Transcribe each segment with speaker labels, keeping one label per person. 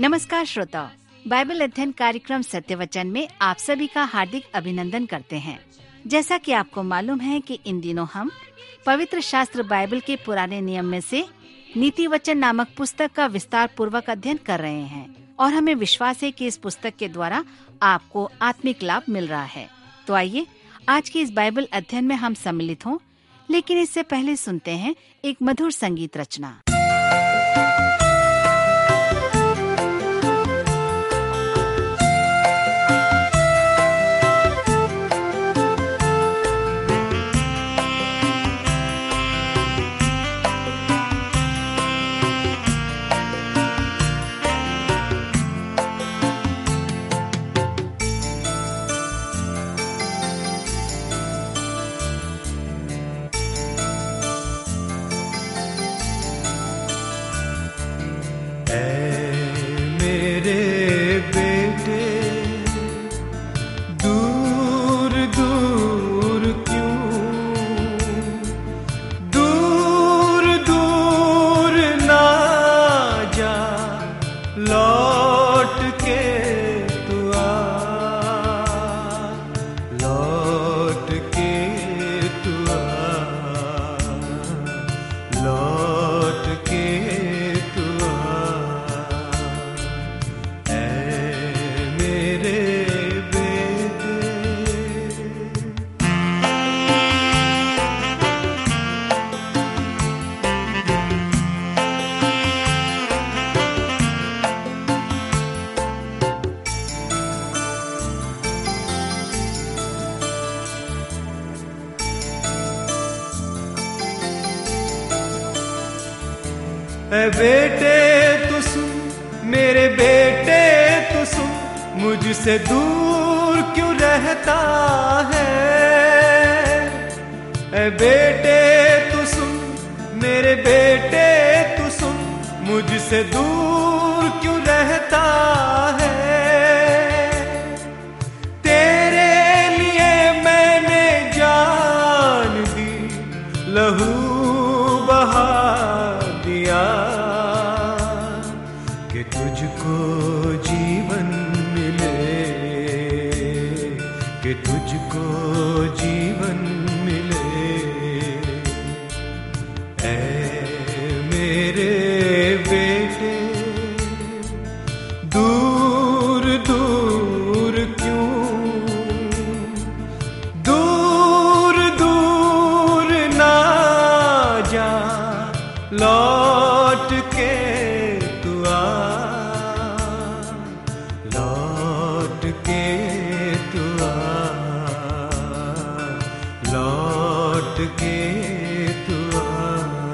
Speaker 1: नमस्कार श्रोताओ, बाइबल अध्ययन कार्यक्रम सत्य वचन में आप सभी का हार्दिक अभिनंदन करते हैं। जैसा कि आपको मालूम है कि इन दिनों हम पवित्र शास्त्र बाइबल के पुराने नियम में से नीति वचन नामक पुस्तक का विस्तार पूर्वक अध्ययन कर रहे हैं और हमें विश्वास है कि इस पुस्तक के द्वारा आपको आत्मिक लाभ मिल रहा है। तो आइए आज के इस बाइबल अध्ययन में हम सम्मिलित हों, लेकिन इससे पहले सुनते हैं एक मधुर संगीत रचना।
Speaker 2: बेटे तू सुन, मेरे बेटे तू सुन, मुझसे दूर क्यों रहता है। बेटे तू सुन, मेरे बेटे तू सुन, मुझसे दूर क्यों रहता है। तेरे लिए मैंने जान दी, लहू बहा दिया, कि तुझको जीवन मिले, कि तुझको जीवन मिले। ऐ मेरे बेटे, दूर दूर क्यों, दूर दूर ना जा, लौट के तू आ, लौट के तू आ, लौट के तू आ,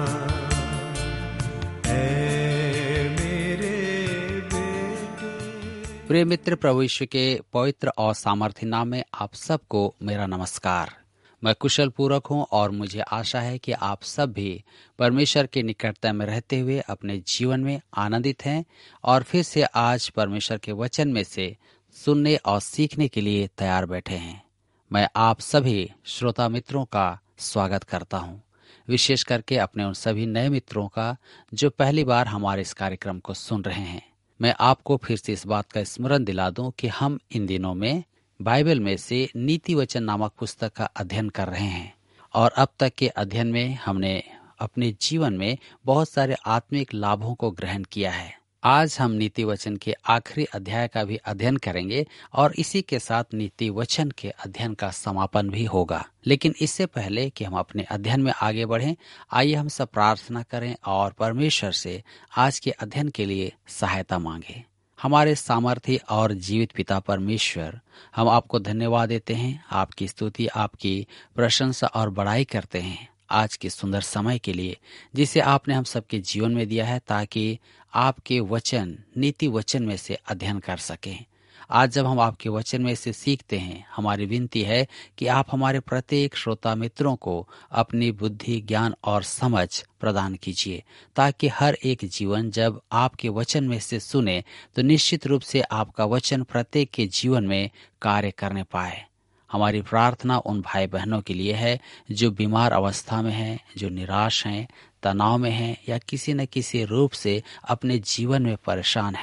Speaker 2: ऐ मेरे बेटे।
Speaker 3: प्रिय मित्र, प्रभु यीशु के पवित्र और सामर्थ्य नाम में आप सबको मेरा नमस्कार। मैं कुशल पूर्वक हूँ और मुझे आशा है कि आप सब भी परमेश्वर के निकटता में रहते हुए अपने जीवन में आनंदित हैं और फिर से आज परमेश्वर के वचन में से सुनने और सीखने के लिए तैयार बैठे हैं। मैं आप सभी श्रोता मित्रों का स्वागत करता हूँ, विशेष करके अपने उन सभी नए मित्रों का जो पहली बार हमारे इस कार्यक्रम को सुन रहे हैं। मैं आपको फिर से इस बात का स्मरण दिला दूं कि हम इन दिनों में बाइबल में से नीति वचन नामक पुस्तक का अध्ययन कर रहे हैं और अब तक के अध्ययन में हमने अपने जीवन में बहुत सारे आत्मिक लाभों को ग्रहण किया है। आज हम नीति वचन के आखिरी अध्याय का भी अध्ययन करेंगे और इसी के साथ नीति वचन के अध्ययन का समापन भी होगा। लेकिन इससे पहले कि हम अपने अध्ययन में आगे बढ़ें, आइए हम सब प्रार्थना करें और परमेश्वर से आज के अध्ययन के लिए सहायता मांगे। हमारे सामर्थ्य और जीवित पिता परमेश्वर, हम आपको धन्यवाद देते हैं, आपकी स्तुति, आपकी प्रशंसा और बड़ाई करते हैं आज के सुंदर समय के लिए जिसे आपने हम सबके जीवन में दिया है, ताकि आपके वचन नीति वचन में से अध्ययन कर सकें। आज जब हम आपके वचन में से सीखते हैं, हमारी विनती है कि आप हमारे प्रत्येक श्रोता मित्रों को अपनी बुद्धि, ज्ञान और समझ प्रदान कीजिए, ताकि हर एक जीवन जब आपके वचन में से सुने तो निश्चित रूप से आपका वचन प्रत्येक के जीवन में कार्य करने पाए। हमारी प्रार्थना उन भाई बहनों के लिए है जो बीमार अवस्था में हैं, जो निराश हैं, तनाव में हैं या किसी न किसी रूप से अपने जीवन में परेशान हैं।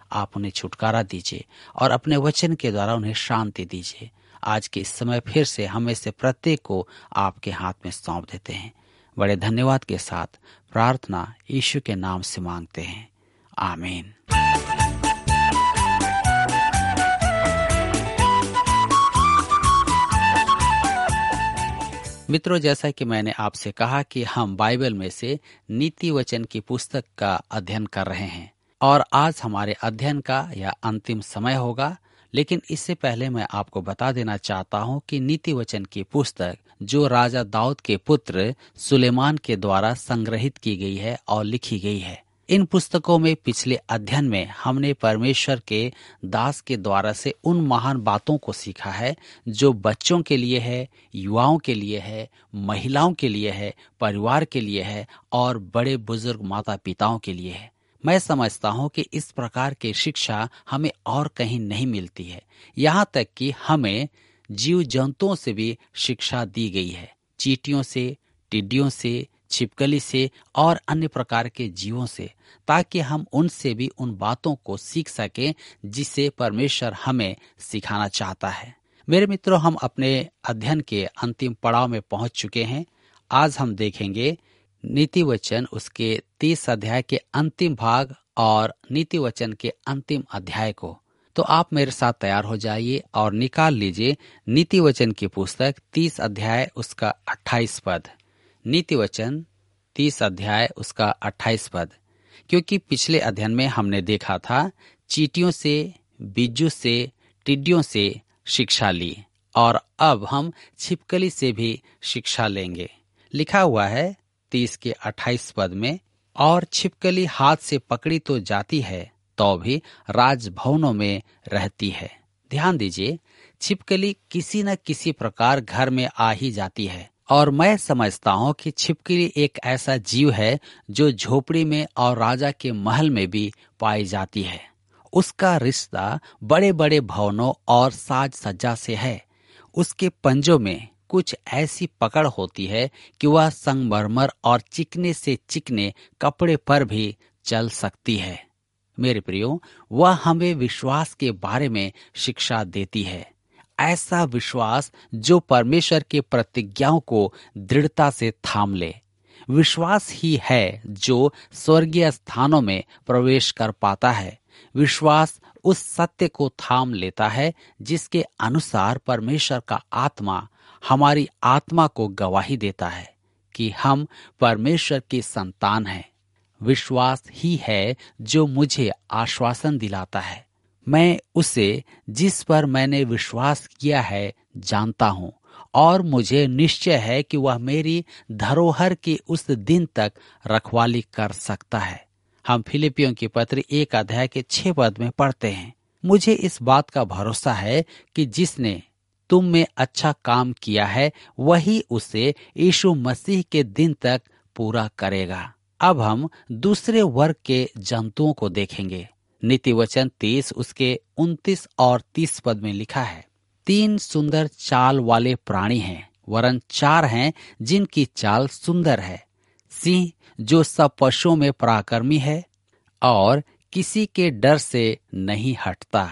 Speaker 3: आप उन्हें छुटकारा दीजिए और अपने वचन के द्वारा उन्हें शांति दीजिए। आज के इस समय फिर से हमें से प्रत्येक को आपके हाथ में सौंप देते हैं। बड़े धन्यवाद के साथ प्रार्थना यीशु के नाम से मांगते हैं, आमीन। मित्रों, जैसा कि मैंने आपसे कहा कि हम बाइबल में से नीति वचन की पुस्तक का अध्ययन कर रहे हैं और आज हमारे अध्ययन का यह अंतिम समय होगा। लेकिन इससे पहले मैं आपको बता देना चाहता हूं कि नीति वचन की पुस्तक जो राजा दाऊद के पुत्र सुलेमान के द्वारा संग्रहित की गई है और लिखी गई है, इन पुस्तकों में पिछले अध्ययन में हमने परमेश्वर के दास के द्वारा से उन महान बातों को सीखा है जो बच्चों के लिए है, युवाओं के लिए है, महिलाओं के लिए है, परिवार के लिए है और बड़े बुजुर्ग माता पिताओं के लिए है। मैं समझता हूं कि इस प्रकार की शिक्षा हमें और कहीं नहीं मिलती है। यहाँ तक कि हमें जीव जंतुओं से भी शिक्षा दी गई है, चींटियों से, टिड्डियों से, छिपकली से और अन्य प्रकार के जीवों से, ताकि हम उनसे भी उन बातों को सीख सकें जिसे परमेश्वर हमें सिखाना चाहता है। मेरे मित्रों, हम अपने अध्ययन के अंतिम पड़ाव में पहुंच चुके हैं। आज हम देखेंगे नीति वचन उसके 30 अध्याय के अंतिम भाग और नीति वचन के अंतिम अध्याय को। तो आप मेरे साथ तैयार हो जाइए और निकाल लीजिए नीति वचन की पुस्तक 30 अध्याय उसका 28 पद। नीति वचन 30 अध्याय उसका 28 पद। क्योंकि पिछले अध्ययन में हमने देखा था चींटियों से, बिज्जू से, टिड्डियों से शिक्षा ली और अब हम छिपकली से भी शिक्षा लेंगे। लिखा हुआ है 30 के 28 पद में, और छिपकली हाथ से पकड़ी तो जाती है तो भी राजभवनों में रहती है। ध्यान दीजिए, छिपकली किसी न किसी प्रकार घर में आ ही जाती है और मैं समझता हूँ कि छिपकली एक ऐसा जीव है जो झोपड़ी में और राजा के महल में भी पाई जाती है। उसका रिश्ता बड़े बड़े भवनों और साज सज्जा से है। उसके पंजों में कुछ ऐसी पकड़ होती है कि वह संगमरमर और चिकने से चिकने कपड़े पर भी चल सकती है। मेरे प्रियो, वह हमें विश्वास के बारे में शिक्षा देती है, ऐसा विश्वास जो परमेश्वर के प्रतिज्ञाओं को दृढ़ता से थाम ले। विश्वास ही है जो स्वर्गीय स्थानों में प्रवेश कर पाता है। विश्वास उस सत्य को थाम लेता है जिसके अनुसार परमेश्वर का आत्मा हमारी आत्मा को गवाही देता है कि हम परमेश्वर की संतान हैं। विश्वास ही है जो मुझे आश्वासन दिलाता है। मैं उसे जिस पर मैंने विश्वास किया है जानता हूँ और मुझे निश्चय है कि वह मेरी धरोहर की उस दिन तक रखवाली कर सकता है। हम फिलिपियों की पत्री 1 अध्याय के 6 पद में पढ़ते हैं, मुझे इस बात का भरोसा है कि जिसने तुम में अच्छा काम किया है वही उसे यीशु मसीह के दिन तक पूरा करेगा। अब हम दूसरे वर्ग के जंतुओं को देखेंगे। नीति वचन 30 उसके 29 और 30 पद में लिखा है, 3 सुंदर चाल वाले प्राणी हैं, वरन 4 हैं जिनकी चाल सुंदर है। सिंह जो सब पशुओं में पराक्रमी है और किसी के डर से नहीं हटता।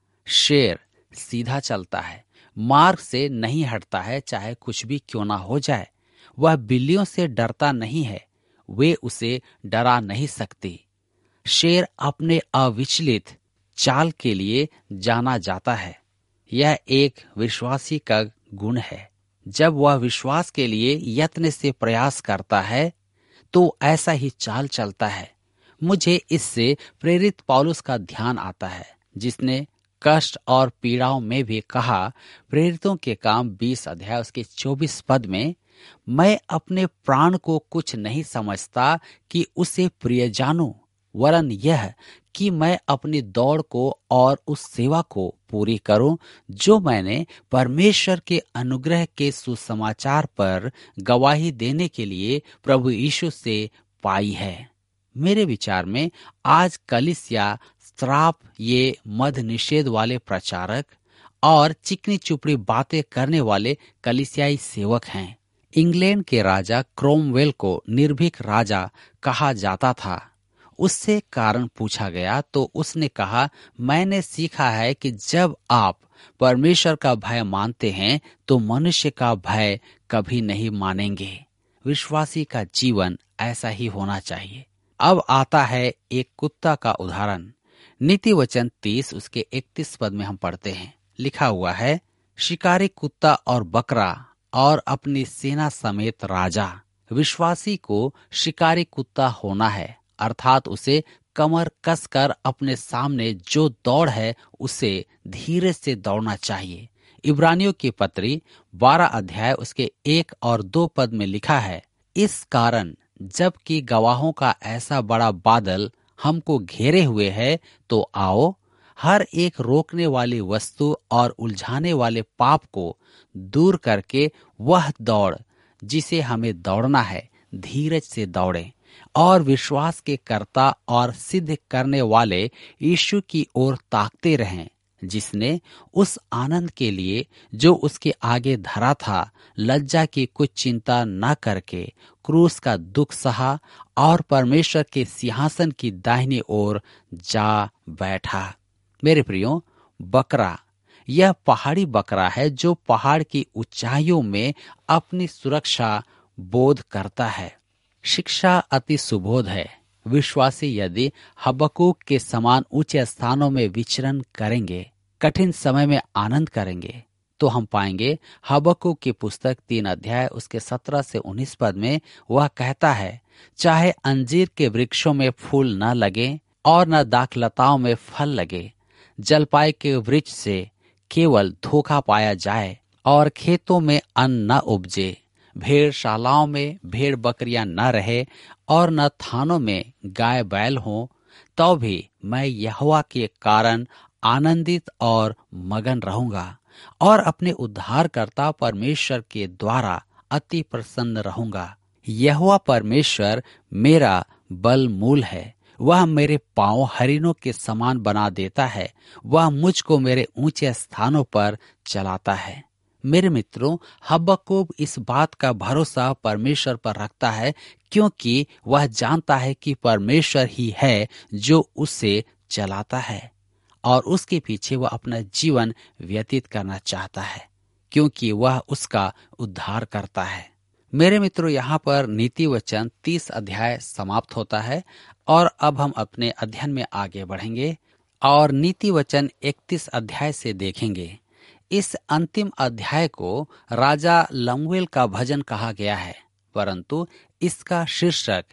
Speaker 3: शेर सीधा चलता है, मार्ग से नहीं हटता है, चाहे कुछ भी क्यों ना हो जाए। वह बिल्लियों से डरता नहीं है, वे उसे डरा नहीं सकती। शेर अपने अविचलित चाल के लिए जाना जाता है। यह एक विश्वासी का गुण है। जब वह विश्वास के लिए यत्न से प्रयास करता है तो ऐसा ही चाल चलता है। मुझे इससे प्रेरित पौलुस का ध्यान आता है, जिसने कष्ट और पीड़ाओं में भी कहा, प्रेरितों के काम 20 अध्याय उसके 24 पद में, मैं अपने प्राण को कुछ नहीं समझता कि उसे प्रिय जानूं, वरन यह कि मैं अपनी दौड़ को और उस सेवा को पूरी करूं जो मैंने परमेश्वर के अनुग्रह के सुसमाचार पर गवाही देने के लिए प्रभु यीशु से पाई है। मेरे विचार में आज कलीसिया श्राप, ये मद निषेध वाले प्रचारक और चिकनी चुपड़ी बातें करने वाले कलीसियाई सेवक हैं। इंग्लैंड के राजा क्रोमवेल को निर्भीक राजा कहा जाता था। उससे कारण पूछा गया तो उसने कहा, मैंने सीखा है कि जब आप परमेश्वर का भय मानते हैं तो मनुष्य का भय कभी नहीं मानेंगे। विश्वासी का जीवन ऐसा ही होना चाहिए। अब आता है एक कुत्ता का उदाहरण। नीति वचन 30 उसके 31 पद में हम पढ़ते हैं, लिखा हुआ है, शिकारी कुत्ता और बकरा और अपनी सेना समेत राजा। विश्वासी को शिकारी कुत्ता होना है, अर्थात उसे कमर कसकर अपने सामने जो दौड़ है उसे धीरे से दौड़ना चाहिए। इब्रानियों की पत्री 12 अध्याय उसके 1 और 2 पद में लिखा है, इस कारण जबकि गवाहों का ऐसा बड़ा बादल हमको घेरे हुए है, तो आओ हर एक रोकने वाली वस्तु और उलझाने वाले पाप को दूर करके वह दौड़ जिसे हमें दौड़ना है धीरज से दौड़ें और विश्वास के कर्ता और सिद्ध करने वाले यीशु की ओर ताकते रहें, जिसने उस आनंद के लिए जो उसके आगे धरा था लज्जा की कुछ चिंता न करके क्रूस का दुख सहा और परमेश्वर के सिंहासन की दाहिनी ओर जा बैठा। मेरे प्रियो, बकरा यह पहाड़ी बकरा है जो पहाड़ की ऊंचाइयों में अपनी सुरक्षा बोध करता है। शिक्षा अति सुबोध है। विश्वासी यदि हबक्कूक के समान ऊंचे स्थानों में विचरण करेंगे, कठिन समय में आनंद करेंगे, तो हम पाएंगे हबक्कूक की पुस्तक 3 अध्याय उसके 17 से 19 पद में वह कहता है, चाहे अंजीर के वृक्षों में फूल न लगे और न दाखलताओं में फल लगे, जलपाई के वृक्ष से केवल धोखा पाया जाए और खेतों में अन्न न उपजे, भेड़शालाओं में भेड़ बकरियां न रहे और न थानों में गाय बैल हों, तो भी मैं यहोवा के कारण आनंदित और मगन रहूंगा और अपने उद्धारकर्ता परमेश्वर के द्वारा अति प्रसन्न रहूंगा। यहोवा परमेश्वर मेरा बल मूल है, वह मेरे पांव हरिणों के समान बना देता है, वह मुझको मेरे ऊंचे स्थानों पर चलाता है। मेरे मित्रों, हबक्कूक इस बात का भरोसा परमेश्वर पर रखता है क्योंकि वह जानता है कि परमेश्वर ही है जो उसे चलाता है और उसके पीछे वह अपना जीवन व्यतीत करना चाहता है क्योंकि वह उसका उद्धार करता है। मेरे मित्रों, यहाँ पर नीति वचन 30 अध्याय समाप्त होता है और अब हम अपने अध्ययन में आगे बढ़ेंगे और नीति वचन 31 अध्याय से देखेंगे। इस अंतिम अध्याय को राजा लमूएल का भजन कहा गया है, परंतु इसका शीर्षक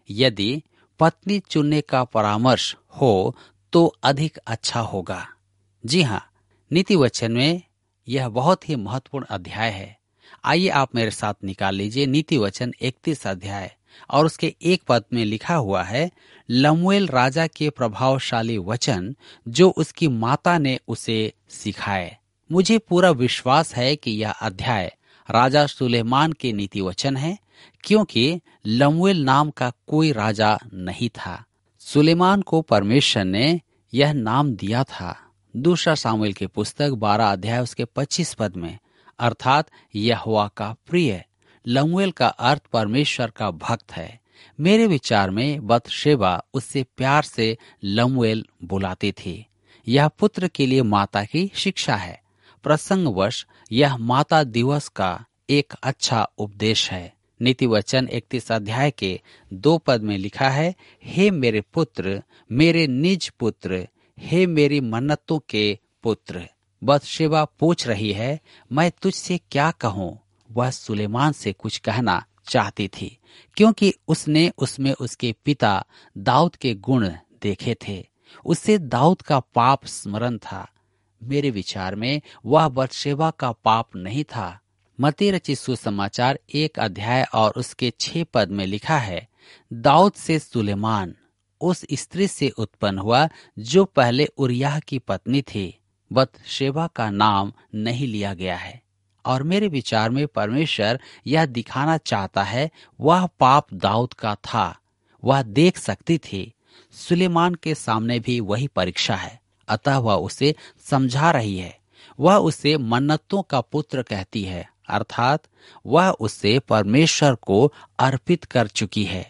Speaker 3: यदि पत्नी चुनने का परामर्श हो तो अधिक अच्छा होगा। जी हाँ, नीति वचन में यह बहुत ही महत्वपूर्ण अध्याय है। आइए आप मेरे साथ निकाल लीजिए नीति वचन 31 अध्याय और उसके 1 पद में लिखा हुआ है, लमूएल राजा के प्रभावशाली वचन जो उसकी माता ने उसे सिखाए। मुझे पूरा विश्वास है कि यह अध्याय राजा सुलेमान के नीति वचन है क्योंकि लमूएल नाम का कोई राजा नहीं था। सुलेमान को परमेश्वर ने यह नाम दिया था। दूसरा सामुएल की पुस्तक 12 अध्याय उसके 25 पद में, अर्थात यहोवा का प्रिय। लमूएल का अर्थ परमेश्वर का भक्त है। मेरे विचार में बतशेबा उससे प्यार से लमूएल बुलाती थी। यह पुत्र के लिए माता की शिक्षा है। प्रसंगवश यह माता दिवस का एक अच्छा उपदेश है। नीति वचन 31 अध्याय के 2 पद में लिखा है, हे मेरे पुत्र, मेरे निज पुत्र, हे मेरी मन्नतों के पुत्र। बतशेबा पूछ रही है, मैं तुझसे क्या कहूँ? वह सुलेमान से कुछ कहना चाहती थी क्योंकि उसने उसमें उसके पिता दाऊद के गुण देखे थे। उससे दाऊद का पाप स्मरण था। मेरे विचार में वह बतशेबा का पाप नहीं था। मत्ती रचित सुसमाचार 1 अध्याय और उसके 6 पद में लिखा है, दाऊद से सुलेमान उस स्त्री से उत्पन्न हुआ जो पहले उरिय्याह की पत्नी थी। बतशेबा का नाम नहीं लिया गया है और मेरे विचार में परमेश्वर यह दिखाना चाहता है वह पाप दाऊद का था। वह देख सकती थी। सुलेमान के सामने भी वही परीक्षा है, अतः वह उसे समझा रही है। वह उसे मन्नतों का पुत्र कहती है, अर्थात वह उसे परमेश्वर को अर्पित कर चुकी है।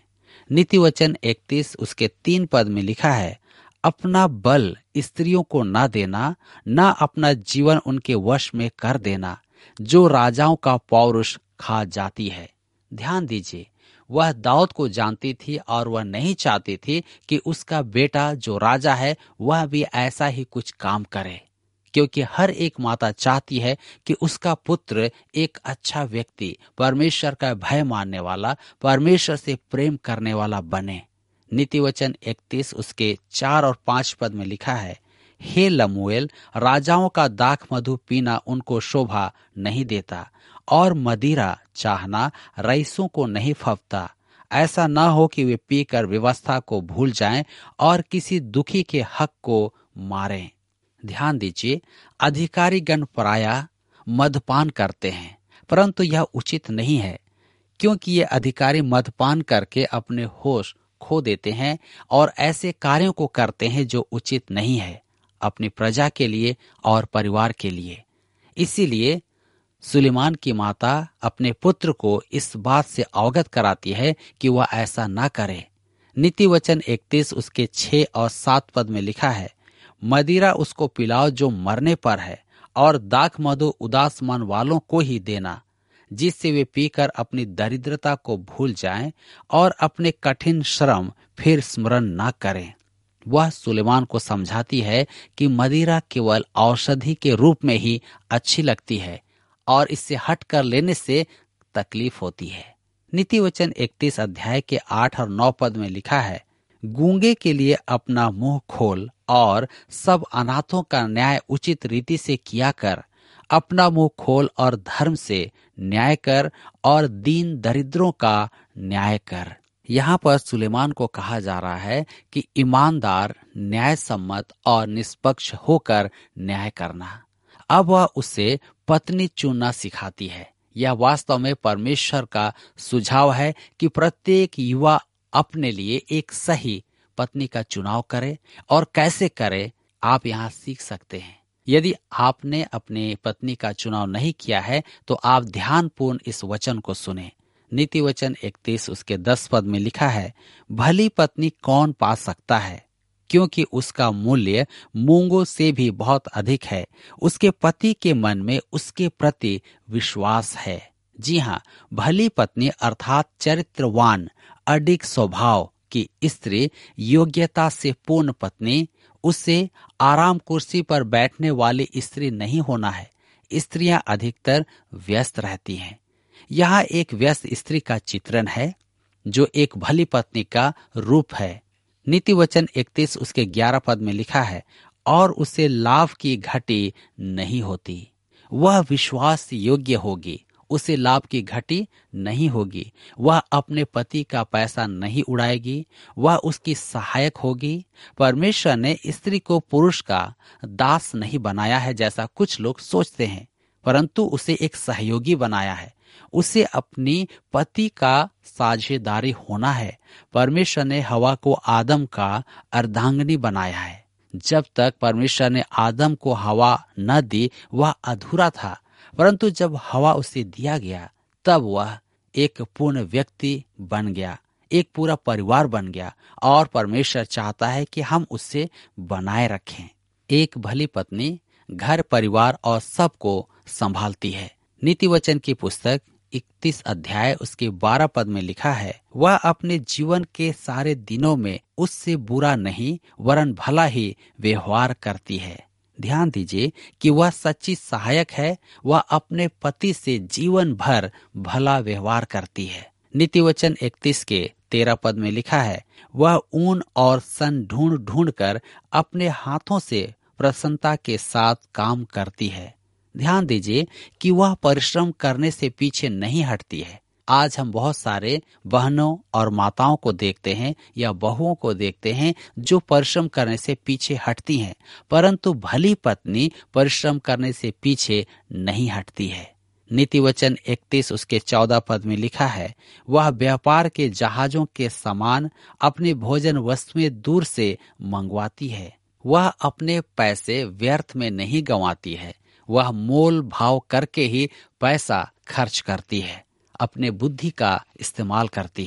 Speaker 3: नीति वचन 31 उसके 3 पद में लिखा है, अपना बल स्त्रियों को न देना, न अपना जीवन उनके वश में कर देना, जो राजाओं का पौरुष खा जाती है। ध्यान दीजिए, वह दाऊद को जानती थी और वह नहीं चाहती थी कि उसका बेटा जो राजा है वह भी ऐसा ही कुछ काम करे, क्योंकि हर एक माता चाहती है कि उसका पुत्र एक अच्छा व्यक्ति, परमेश्वर का भय मानने वाला, परमेश्वर से प्रेम करने वाला बने। नीति वचन 31 उसके 4 और 5 पद में लिखा है, हे लमूएल, राजाओं का दाख मधु पीना उनको शोभा नहीं देता, और मदिरा चाहना रईसों को नहीं फबता। ऐसा न हो कि वे पीकर व्यवस्था को भूल जाएं और किसी दुखी के हक को मारें। ध्यान दीजिए, अधिकारीगण प्रायः मदपान करते हैं, परंतु यह उचित नहीं है, क्योंकि ये अधिकारी मदपान करके अपने होश खो देते हैं और ऐसे कार्यों को करते हैं जो उचित नहीं है अपनी प्रजा के लिए और परिवार के लिए। इसीलिए सुलेमान की माता अपने पुत्र को इस बात से अवगत कराती है कि वह ऐसा न करे। नीति वचन 31 उसके 6 और 7 पद में लिखा है, मदिरा उसको पिलाओ जो मरने पर है, और दाख मधु उदास मन वालों को ही देना, जिससे वे पीकर अपनी दरिद्रता को भूल जाएं और अपने कठिन श्रम फिर स्मरण न करें। वह सुलेमान को समझाती है कि मदिरा केवल औषधि के रूप में ही अच्छी लगती है और इससे हट कर लेने से तकलीफ होती है। नीति वचन 31 अध्याय के 8 और 9 पद में लिखा है, गूंगे के लिए अपना मुंह खोल और सब अनाथों का न्याय उचित रीति से किया कर। अपना मुंह खोल और धर्म से न्याय कर और दीन दरिद्रों का न्याय कर। यहाँ पर सुलेमान को कहा जा रहा है कि ईमानदार, न्याय सम्मत और निष्पक्ष होकर न्याय करना। अब वह उसे पत्नी चुनना सिखाती है। यह वास्तव में परमेश्वर का सुझाव है कि प्रत्येक युवा अपने लिए एक सही पत्नी का चुनाव करे, और कैसे करे आप यहाँ सीख सकते हैं। यदि आपने अपने पत्नी का चुनाव नहीं किया है तो आप ध्यानपूर्ण इस वचन को सुने। नीति वचन 31 उसके 10 पद में लिखा है, भली पत्नी कौन पा सकता है, क्योंकि उसका मूल्य मूंगों से भी बहुत अधिक है। उसके पति के मन में उसके प्रति विश्वास है। जी हाँ, भली पत्नी अर्थात चरित्रवान, अडिग स्वभाव की स्त्री, योग्यता से पूर्ण पत्नी, उसे आराम कुर्सी पर बैठने वाली स्त्री नहीं होना है। स्त्रियां अधिकतर व्यस्त रहती हैं। यहाँ एक व्यस्त स्त्री का चित्रण है जो एक भली पत्नी का रूप है। नीति वचन 31 उसके 11 पद में लिखा है, और उसे लाभ की घटी नहीं होती। वह विश्वास योग्य होगी, उसे लाभ की घटी नहीं होगी। वह अपने पति का पैसा नहीं उड़ाएगी, वह उसकी सहायक होगी। परमेश्वर ने स्त्री को पुरुष का दास नहीं बनाया है जैसा कुछ लोग सोचते हैं, परंतु उसे एक सहयोगी बनाया है। उसे अपनी पति का साझेदारी होना है। परमेश्वर ने हवा को आदम का अर्धांगिनी बनाया है। जब तक परमेश्वर ने आदम को हवा न दी वह अधूरा था, परंतु जब हवा उसे दिया गया तब वह एक पूर्ण व्यक्ति बन गया, एक पूरा परिवार बन गया, और परमेश्वर चाहता है कि हम उसे बनाए रखें। एक भली पत्नी घर, परिवार और सबको संभालती है। नीति वचन की पुस्तक 31 अध्याय उसके 12 पद में लिखा है, वह अपने जीवन के सारे दिनों में उससे बुरा नहीं वरन भला ही व्यवहार करती है। ध्यान दीजिए कि वह सच्ची सहायक है। वह अपने पति से जीवन भर भला व्यवहार करती है। नीति वचन 31 के 13 पद में लिखा है, वह ऊन और सन ढूंढ ढूंढ कर अपने हाथों से प्रसन्नता के साथ काम करती है। ध्यान दीजिए कि वह परिश्रम करने से पीछे नहीं हटती है। आज हम बहुत सारे बहनों और माताओं को देखते हैं या बहुओं को देखते हैं जो परिश्रम करने से पीछे हटती हैं, परंतु भली पत्नी परिश्रम करने से पीछे नहीं हटती है। नीति वचन 31 उसके 14 पद में लिखा है, वह व्यापार के जहाजों के समान अपनी भोजन वस्तुएं दूर से मंगवाती है। वह अपने पैसे व्यर्थ में नहीं गंवाती है। वह मोल भाव करके ही पैसा खर्च करती है, अपने बुद्धि का इस्तेमाल करती है।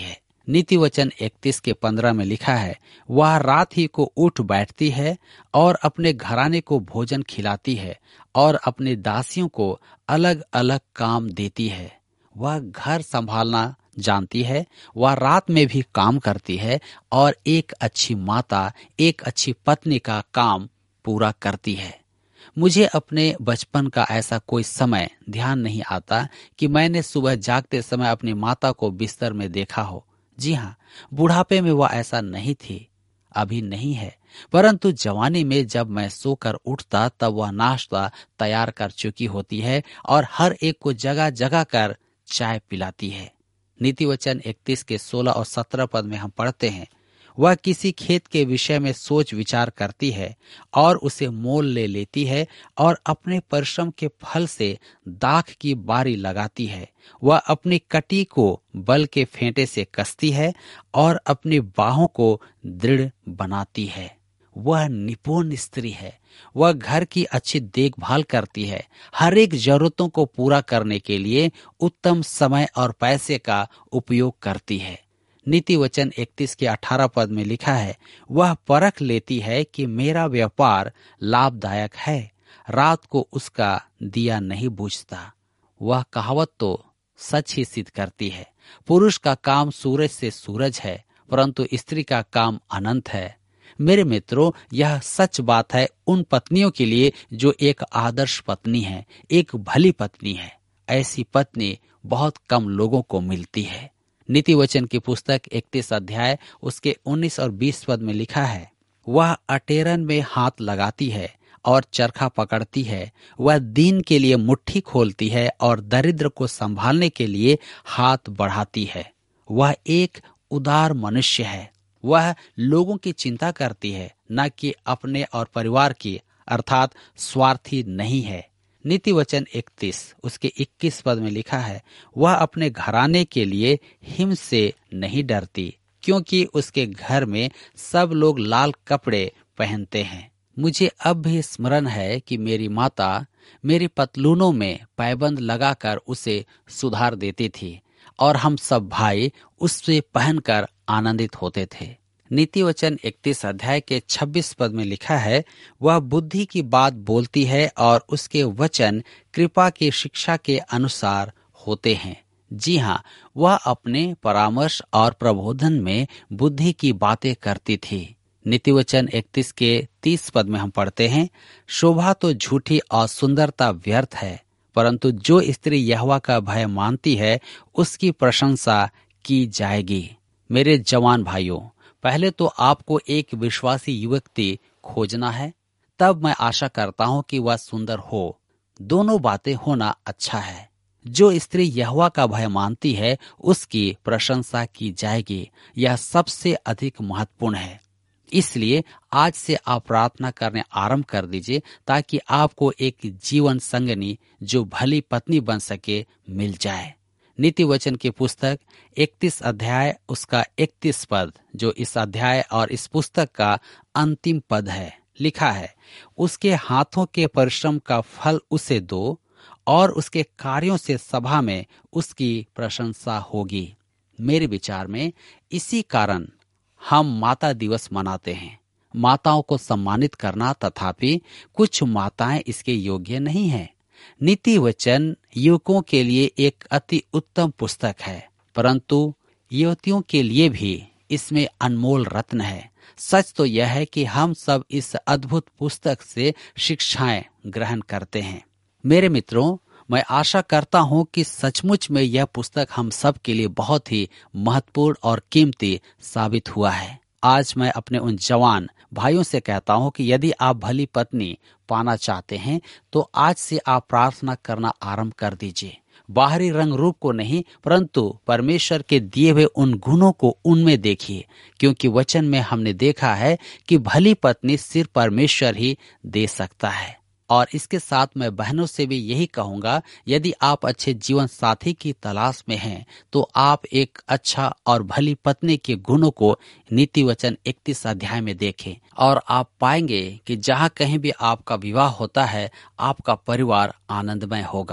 Speaker 3: नीति वचन 31 के 15 में लिखा है, वह रात ही को उठ बैठती है और अपने घराने को भोजन खिलाती है और अपने दासियों को अलग अलग काम देती है। वह घर संभालना जानती है, वह रात में भी काम करती है और एक अच्छी माता, एक अच्छी पत्नी का काम पूरा करती है। मुझे अपने बचपन का ऐसा कोई समय ध्यान नहीं आता कि मैंने सुबह जागते समय अपनी माता को बिस्तर में देखा हो। जी हाँ, बुढ़ापे में वह ऐसा नहीं थी, अभी नहीं है, परंतु जवानी में जब मैं सोकर उठता तब वह नाश्ता तैयार कर चुकी होती है और हर एक को जगह जगह कर चाय पिलाती है। नीति वचन 31 के 16 और 17 पद में हम पढ़ते हैं, वह किसी खेत के विषय में सोच विचार करती है और उसे मोल ले लेती है और अपने परिश्रम के फल से दाख की बारी लगाती है। वह अपनी कटी को बल के फेंटे से कसती है और अपनी बाहों को दृढ़ बनाती है। वह निपुण स्त्री है। वह घर की अच्छी देखभाल करती है। हर एक जरूरतों को पूरा करने के लिए उत्तम समय और पैसे का उपयोग करती है। नीति वचन 31 के 18 पद में लिखा है, वह परख लेती है कि मेरा व्यापार लाभदायक है, रात को उसका दिया नहीं बुझता। वह कहावत तो सच ही सिद्ध करती है, पुरुष का काम सूरज से सूरज है, परंतु स्त्री का काम अनंत है। मेरे मित्रों, यह सच बात है उन पत्नियों के लिए जो एक आदर्श पत्नी है, एक भली पत्नी है। ऐसी पत्नी बहुत कम लोगों को मिलती है। नीति वचन की पुस्तक 31 अध्याय उसके 19 और 20 पद में लिखा है, वह अटेरन में हाथ लगाती है और चरखा पकड़ती है। वह दीन के लिए मुट्ठी खोलती है और दरिद्र को संभालने के लिए हाथ बढ़ाती है। वह एक उदार मनुष्य है। वह लोगों की चिंता करती है, न कि अपने और परिवार की, अर्थात स्वार्थी नहीं है। नीति वचन 31 उसके 21 पद में लिखा है, वह अपने घराने के लिए हिम से नहीं डरती, क्योंकि उसके घर में सब लोग लाल कपड़े पहनते हैं। मुझे अब भी स्मरण है कि मेरी माता मेरी पतलूनों में पैबंद लगाकर उसे सुधार देती थी और हम सब भाई उससे पहनकर आनंदित होते थे। नीति वचन 31 अध्याय के 26 पद में लिखा है, वह बुद्धि की बात बोलती है और उसके वचन कृपा की शिक्षा के अनुसार होते हैं। जी हाँ, वह अपने परामर्श और प्रबोधन में बुद्धि की बातें करती थी। नीति वचन 31 के 30 पद में हम पढ़ते हैं, शोभा तो झूठी और सुंदरता व्यर्थ है, परंतु जो स्त्री यहोवा का भय मानती है उसकी प्रशंसा की जाएगी। मेरे जवान भाइयों, पहले तो आपको एक विश्वासी युवती खोजना है, तब मैं आशा करता हूं कि वह सुंदर हो। दोनों बातें होना अच्छा है। जो स्त्री यहोवा का भय मानती है उसकी प्रशंसा की जाएगी, यह सबसे अधिक महत्वपूर्ण है। इसलिए आज से आप प्रार्थना करने आरंभ कर दीजिए ताकि आपको एक जीवन संगनी जो भली पत्नी बन सके मिल जाए। नीति वचन की पुस्तक 31 अध्याय उसका 31 पद, जो इस अध्याय और इस पुस्तक का अंतिम पद है, लिखा है, उसके हाथों के परिश्रम का फल उसे दो और उसके कार्यों से सभा में उसकी प्रशंसा होगी। मेरे विचार में इसी कारण हम माता दिवस मनाते हैं, माताओं को सम्मानित करना। तथापि कुछ माताएं इसके योग्य नहीं हैं। नीति वचन युवकों के लिए एक अति उत्तम पुस्तक है, परंतु युवतियों के लिए भी इसमें अनमोल रत्न है। सच तो यह है कि हम सब इस अद्भुत पुस्तक से शिक्षाएं ग्रहण करते हैं। मेरे मित्रों, मैं आशा करता हूं कि सचमुच में यह पुस्तक हम सब के लिए बहुत ही महत्वपूर्ण और कीमती साबित हुआ है। आज मैं अपने उन जवान भाइयों से कहता हूं कि यदि आप भली पत्नी पाना चाहते हैं तो आज से आप प्रार्थना करना आरंभ कर दीजिए। बाहरी रंग रूप को नहीं, परंतु परमेश्वर के दिए हुए उन गुणों को उनमें देखिए, क्योंकि वचन में हमने देखा है कि भली पत्नी सिर्फ परमेश्वर ही दे सकता है। और इसके साथ मैं बहनों से भी यही कहूंगा, यदि आप अच्छे जीवन साथी की तलाश में हैं तो आप एक अच्छा और भली पत्नी के गुणों को नीति वचन 31 अध्याय में देखें और आप पाएंगे कि जहां कहीं भी आपका विवाह होता है आपका परिवार आनंदमय होगा।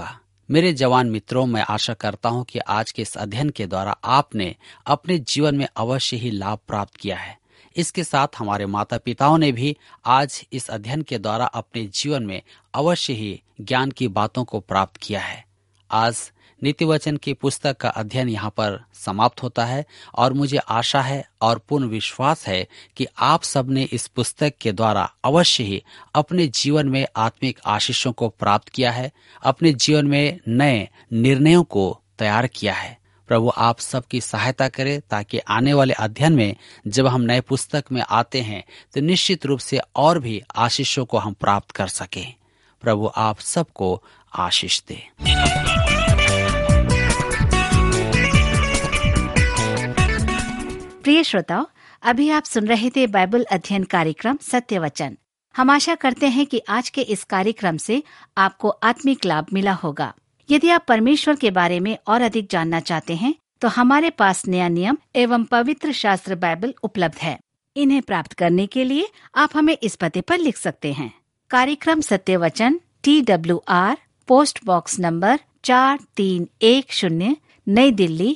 Speaker 3: मेरे जवान मित्रों, मैं आशा करता हूं कि आज के इस अध्ययन के द्वारा आपने अपने जीवन में अवश्य ही लाभ प्राप्त किया है। इसके साथ हमारे माता पिताओं ने भी आज इस अध्ययन के द्वारा अपने जीवन में अवश्य ही ज्ञान की बातों को प्राप्त किया है। आज नीति वचन की पुस्तक का अध्ययन यहाँ पर समाप्त होता है और मुझे आशा है और पूर्ण विश्वास है कि आप सबने इस पुस्तक के द्वारा अवश्य ही अपने जीवन में आत्मिक आशीषों को प्राप्त किया है, अपने जीवन में नए निर्णयों को तैयार किया है। प्रभु आप सबकी सहायता करे ताकि आने वाले अध्ययन में जब हम नए पुस्तक में आते हैं तो निश्चित रूप से और भी आशीषों को हम प्राप्त कर सकें। प्रभु आप सबको आशीष दे।
Speaker 1: प्रिय श्रोताओ, अभी आप सुन रहे थे बाइबल अध्ययन कार्यक्रम सत्य वचन। हम आशा करते हैं कि आज के इस कार्यक्रम से आपको आत्मिक लाभ मिला होगा। यदि आप परमेश्वर के बारे में और अधिक जानना चाहते हैं तो हमारे पास नया नियम एवं पवित्र शास्त्र बाइबल उपलब्ध है। इन्हें प्राप्त करने के लिए आप हमें इस पते पर लिख सकते हैं। कार्यक्रम सत्य वचन, TWR, पोस्ट बॉक्स नंबर 4310, नई दिल्ली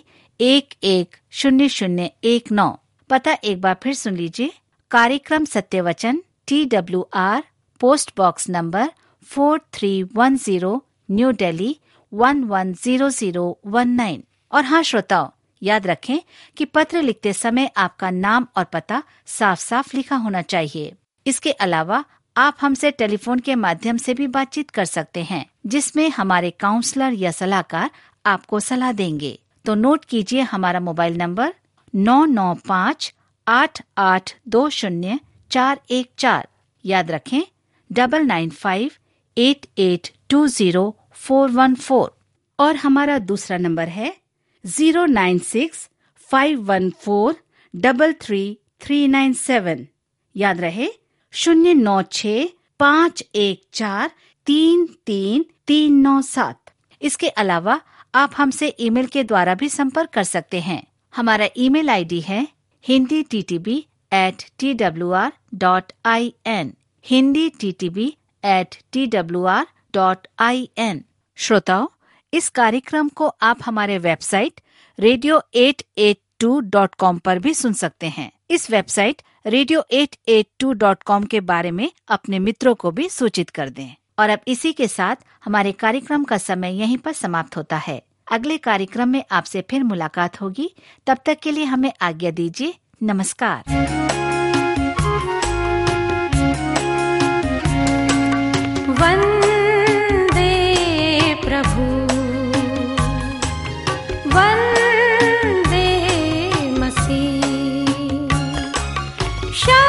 Speaker 1: 110019। पता एक बार फिर सुन लीजिए। कार्यक्रम सत्य वचन, TWR, post box number 4310, New Delhi 110019। और हाँ श्रोताओ, याद रखें कि पत्र लिखते समय आपका नाम और पता साफ साफ लिखा होना चाहिए। इसके अलावा आप हमसे टेलीफोन के माध्यम से भी बातचीत कर सकते हैं, जिसमें हमारे काउंसलर या सलाहकार आपको सलाह देंगे। तो नोट कीजिए हमारा मोबाइल नंबर 9958820414। याद रखें 9958820414। और हमारा दूसरा नंबर है 09651433397। याद रहे 09651433397। इसके अलावा आप हमसे ईमेल के द्वारा भी संपर्क कर सकते हैं। हमारा ईमेल आईडी है hinditb@twr.in, hinditb@twr.in। श्रोताओ, इस कार्यक्रम को आप हमारे वेबसाइट radio882.com पर भी सुन सकते हैं। इस वेबसाइट radio882.com के बारे में अपने मित्रों को भी सूचित कर दें। और अब इसी के साथ हमारे कार्यक्रम का समय यहीं पर समाप्त होता है। अगले कार्यक्रम में आपसे फिर मुलाकात होगी। तब तक के लिए हमें आज्ञा दीजिए। नमस्कार।
Speaker 4: वंदे प्रभु, वंदे मसीह।